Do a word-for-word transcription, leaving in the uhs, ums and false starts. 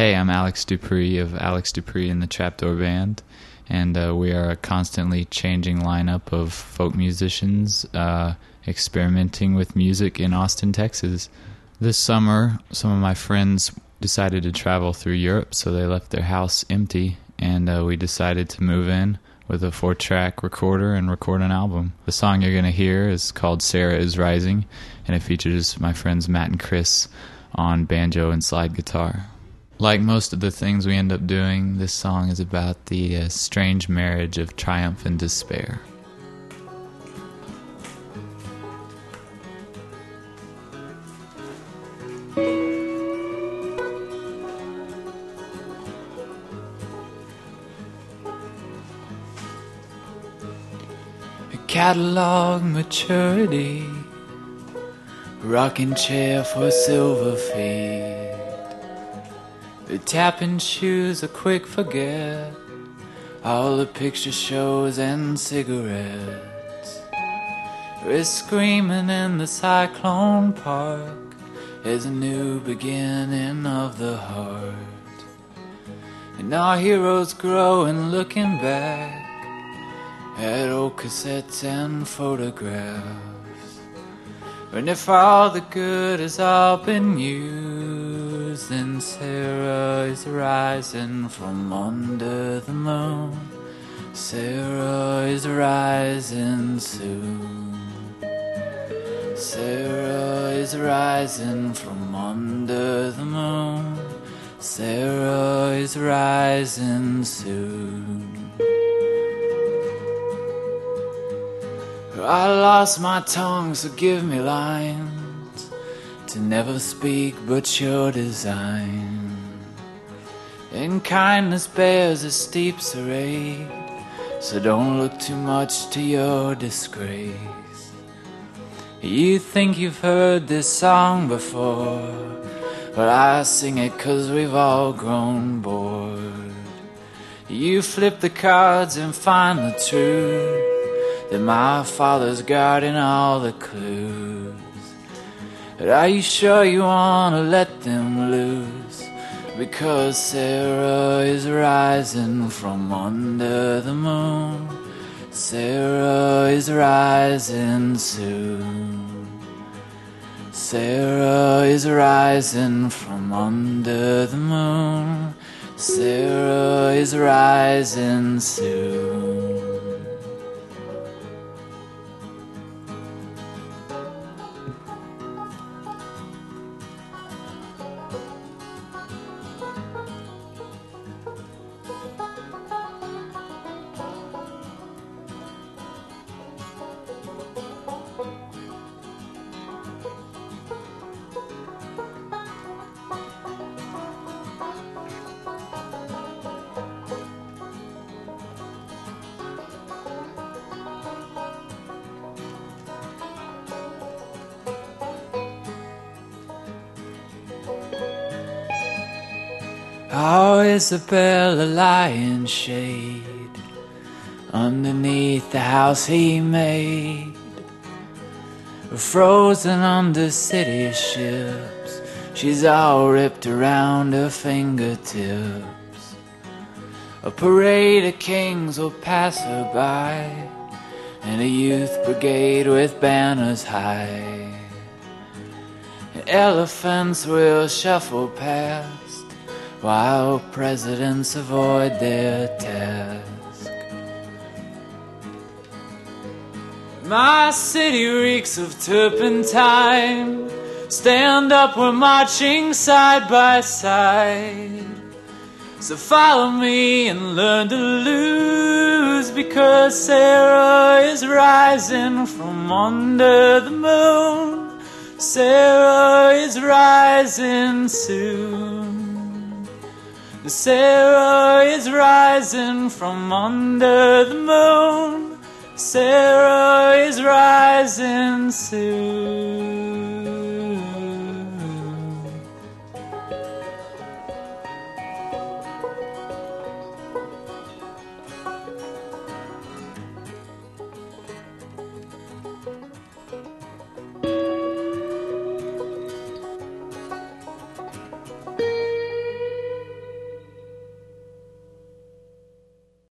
Hey, I'm Alex Dupree of Alex Dupree and the Trapdoor Band, and uh, we are a constantly changing lineup of folk musicians uh, experimenting with music in Austin, Texas. This summer, some of my friends decided to travel through Europe, so they left their house empty, and uh, we decided to move in with a four-track recorder and record an album. The song you're going to hear is called Sarah is Rising, and it features my friends Matt and Chris on banjo and slide guitar. Like most of the things we end up doing, this song is about the uh, strange marriage of triumph and despair. Catalog maturity, rocking chair for silver feet. The tapping shoes, a quick forget, all the picture shows and cigarettes. We're screaming in the Cyclone Park as a new beginning of the heart. And our heroes grow and looking back at old cassettes and photographs. And if all the good has all been used, then Sarah is rising from under the moon. Sarah is rising soon. Sarah is rising from under the moon. Sarah is rising soon. I lost my tongue, so give me lines to never speak but your design. And kindness bears a steep charade, so don't look too much to your disgrace. You think you've heard this song before, but I sing it 'cause we've all grown bored. You flip the cards and find the truth, that my father's guarding all the clues. But are you sure you want to let them loose? Because Sarah is rising from under the moon. Sarah is rising soon. Sarah is rising from under the moon. Sarah is rising soon. Oh, Isabella lying shade underneath the house he made, frozen under city ships. She's all ripped around her fingertips. A parade of kings will pass her by, and a youth brigade with banners high. And elephants will shuffle past, while presidents avoid their task. My city reeks of turpentine. Stand up, we're marching side by side. So follow me and learn to lose, because Sarah is rising from under the moon. Sarah is rising soon. Sarah is rising from under the moon. Sarah is rising soon.